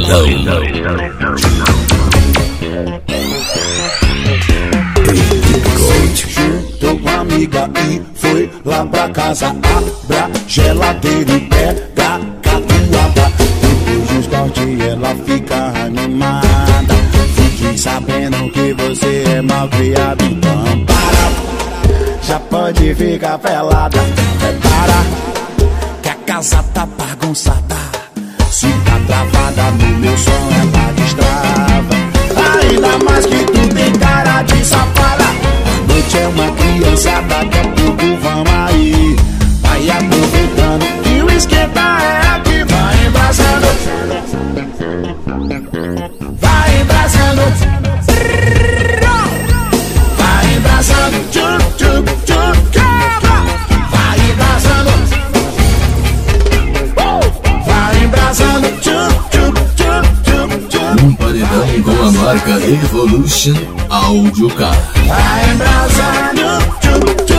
Paredão. Juntou com a amiga e foi lá pra casa. Abre a geladeira e pega a catuaba. Depois do esporte ela fica animada. Fique sabendo que você é mal criado. Então para, já pode ficar pelada. Prepara, que a casa tá bagunçada. Se tá travada no meu som ela destrava. Ainda mais que tu tem cara de safada. A noite é uma criançada, daqui a pouco vamos aí. Vai aproveitando e o esquenta é aqui. Vai embrasando, vai embrasando, vai embrasando, tchup, tchup, tchup, vai embrasando, vai embrasando, tchup, tchup, tchup, tchup. Um paredão com a marca Evolution Audio Car. Vai embrasando, tchup, tchup.